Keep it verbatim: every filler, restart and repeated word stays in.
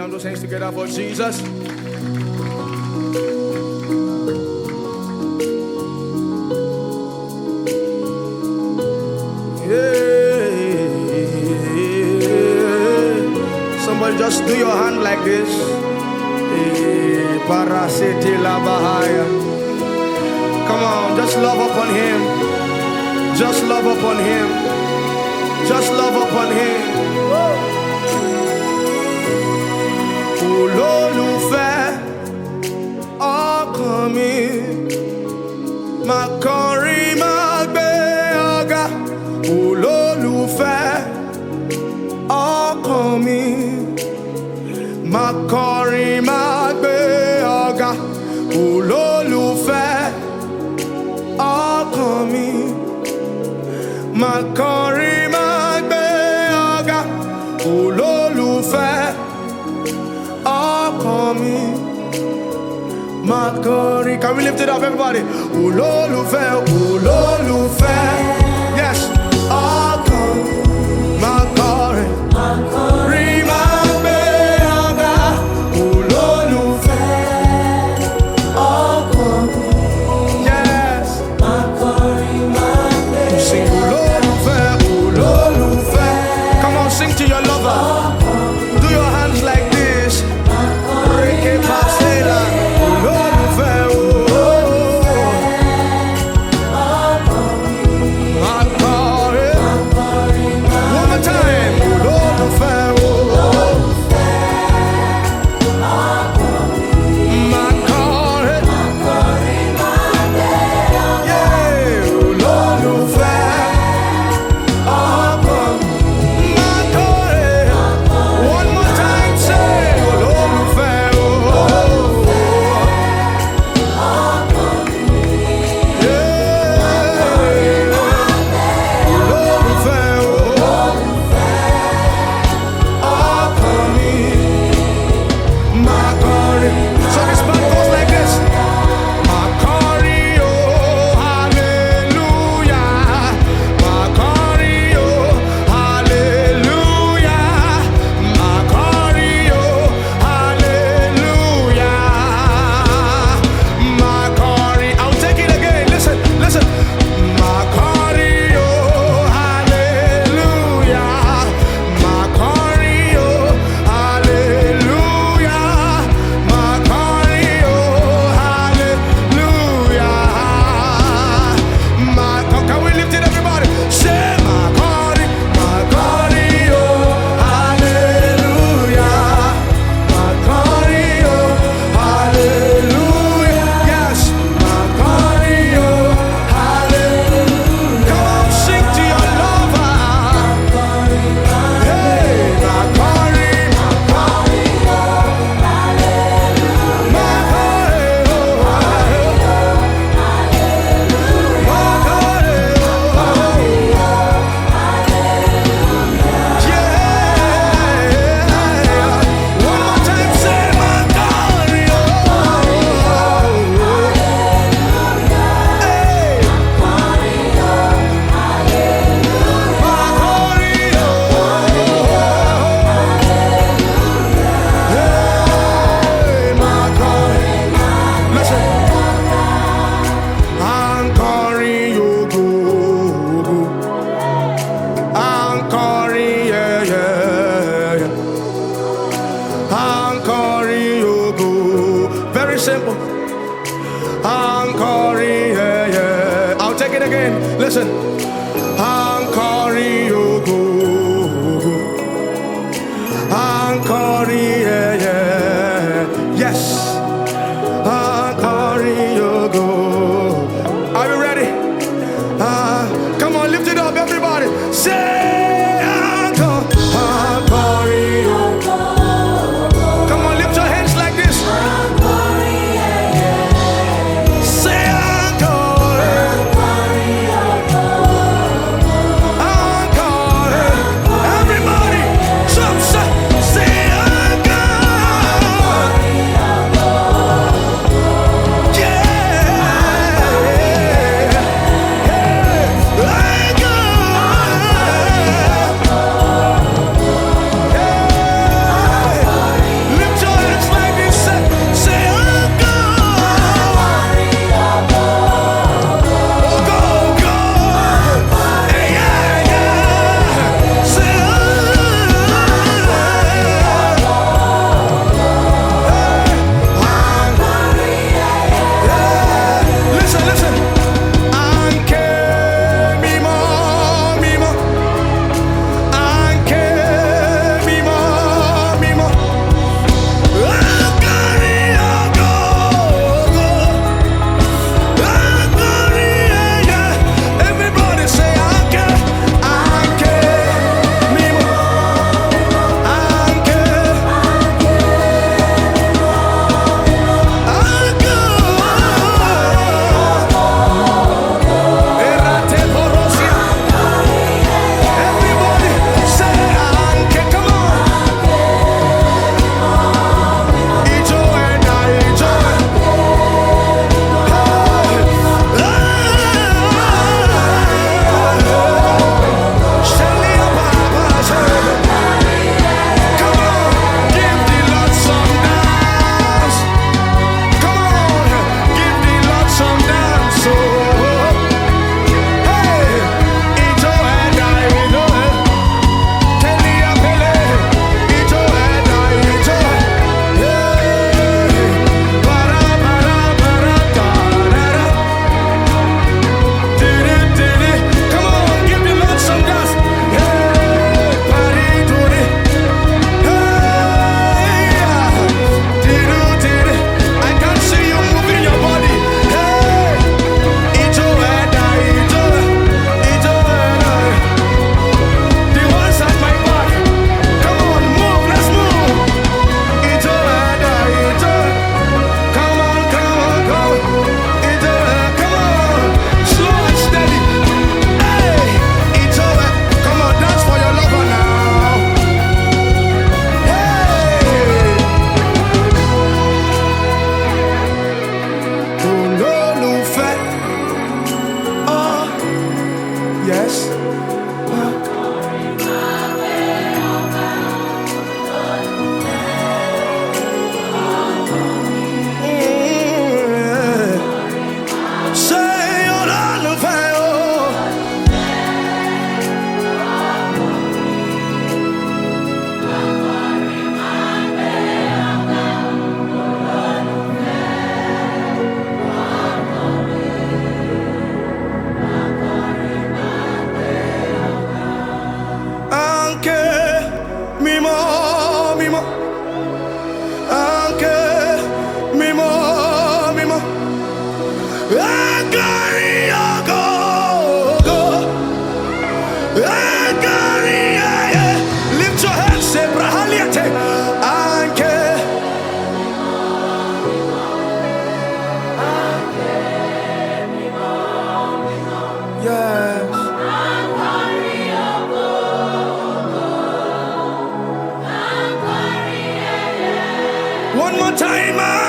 Jam those hands together for Jesus. Somebody just do your hand like this. Come on, just love upon him. Just love upon him. Just love upon him. Olólùfẹ́ ọkàn mi, máa kọrin máa gbé ọ̀gá. Olólùfẹ́ ọkàn mi, máa kọrin máa gbé ọ̀gá. Olólùfẹ́ ọkàn mi, máa kọrin máa gbé ọ̀gá. Olólùfẹ́ ọkàn mi, máa kọrin. Can we lift it up, everybody? Olólùfẹ́, olólùfẹ́, yes, ọkàn mi, máa kọrin. Kọrin máa gbé ọ̀gá. Olólùfẹ́ ọkàn mi, yes, máa kọrin máa gbé. Sing olólùfẹ́, olólùfẹ́. Come on, sing to your lover. Do your hands like this. Reke pasela. Olólùfẹ́, máa kọrin. One more time. Olólùfẹ́, máa kọrin. Yeah, olólùfẹ́ ọkàn mi, máa kọrin. One more time, say olólùfẹ́, so this part goes like this. Macario, hallelujah. Macario, hallelujah. Macario, hallelujah. Macari, I'll take it again. Listen, listen. Macario, hallelujah. Macario, hallelujah. Macario, hallelujah. Mac- Can we lift it, everybody? Say Macari, Macario, hallelujah. Macario, hallelujah. Yes, Macario, hallelujah. Come on, sing to your lover. Hey, Macari, Macario, one more time, say Macario. Hey, Macario. Hey, Macario. Listen. Macario, go, go. Macario, yeah, yeah, yeah. Macario, go. Very simple. Macario, yeah, yeah. I'll take it again. Listen. Macario, go, go. Macario, yeah, yeah. Yes. Macario, go. Are you ready? Uh, come on, lift it up, everybody. Say, Uncle, Macario. Come on, lift your hands like this. Say, Uncle. One more time, man.